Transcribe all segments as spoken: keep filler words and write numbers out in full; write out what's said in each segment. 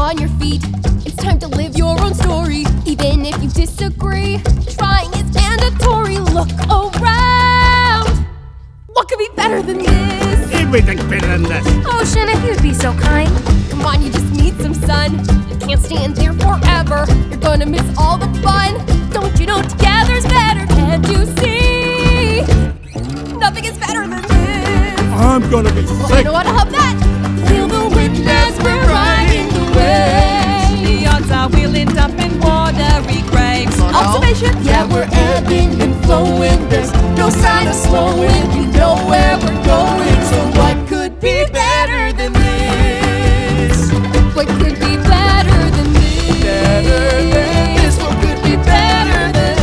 on your feet. It's time to live your own story. Even if you disagree, trying is mandatory. Look around. What could be better than this? Everything's better than this. Ocean, if you'd be so kind. Come on, you just need some sun. You can't stand there forever. You're gonna miss all the fun. Don't you know together's better? Can't you see? Nothing is better than this. I'm gonna be Well, sick. you know what? I'll have that. Feel the wind as we're riding the wave. The odds are we'll end up in watery graves. Observation. Yeah, we're ebbing and flowing. There's no sign of slowing. We know where we're going. So what could be better than this? What could be better than this? Better than this. What could be better than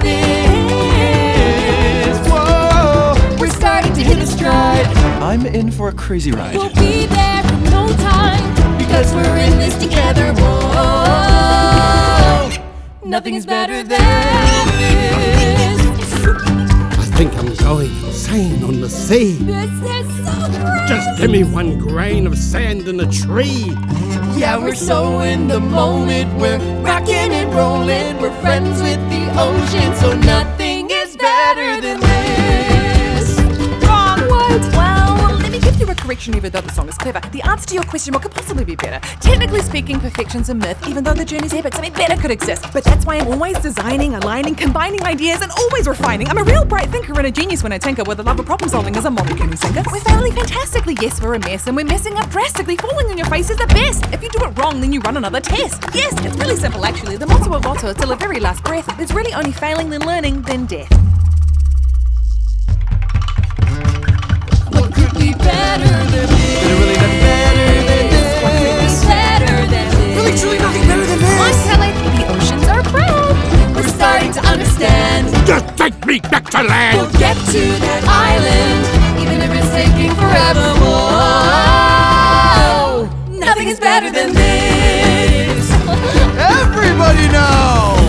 this? Whoa, we're starting to hit a stride. I'm in for a crazy ride. We'll be there in no time because we're in this together. Whoa, nothing is better than this. I think I'm going insane on the sea. This is so great. Just give me one grain of sand in a tree. Yeah, we're so in the moment. We're rocking and rolling. We're friends with the ocean, so nothing is better than this. Wrong. What? Well, let me give you a correction even though the song is clever. The answer to your question, what could possibly be better? Technically speaking, perfection's a myth, even though the journey's epic, something better could exist. But that's why I'm always designing, aligning, combining ideas, and always refining. I'm a real bright thinker and a genius when I tinker with a love of problem solving as a model can we sinker. We're failing fantastically, yes, we're a mess, and we're messing up drastically. Falling on your face is the best. If you do it wrong, then you run another test. Yes, it's really simple actually. The motto of Otto till the very last breath. There's really only failing, then learning, then death. What could be better than this? Really nothing better than this. What could be better than this? Really truly nothing better than this. I'm telling you, the oceans are proud. We're starting to understand. Just take me back to We'll land. get to that island, even if it's taking forever. Whoa, nothing is better than this. Everybody knows.